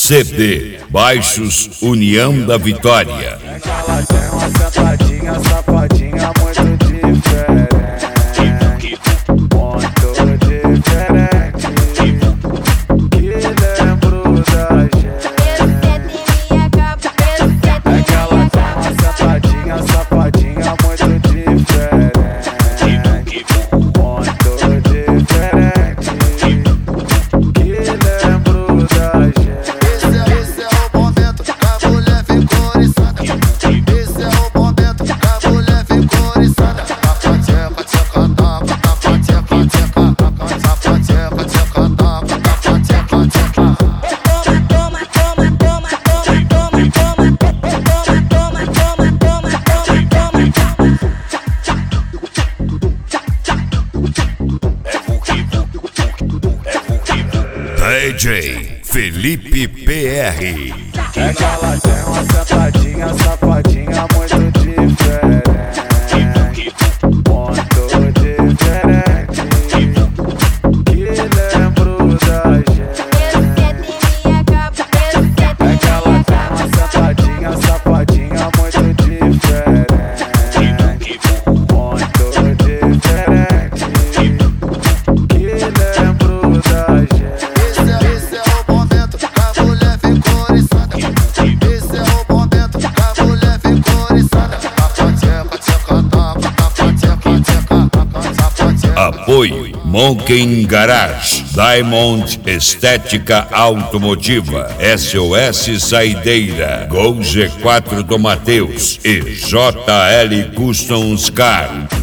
CD Baixos União da Vitória. Ela tem uma sentadinha, safadinha muito diferente. Muito diferente. Que lembro da gente. É que ela tem uma sentadinha, safadinha muito diferente. Muito diferente. Que lembro da gente. Esse é o momento que a mulher ficou oriçada. Esse é o momento que a mulher ficou oriçada. Tapateca, teca, tapa, tapateca, teca, tapateca, teca, tapa, tapateca, teca. DJ Felipe PR. É que ela tem uma sentadinha, safadinha muito diferente. Muito diferente. Que lembro da gente. É que ela tem uma sentadinha, safadinha muito diferente. Muito diferente. Que lembro da gente. Esse é o momento que a mulher ficou oriçada. Esse é o momento que a mulher ficou oriçada. Tapateca, teca, tapa, tapateca, teca, tapateca. Apoio Monken Garage, Diamond Estética Automotiva, SOS Saideira, Gol G4 do Mateus e JL Customs Car.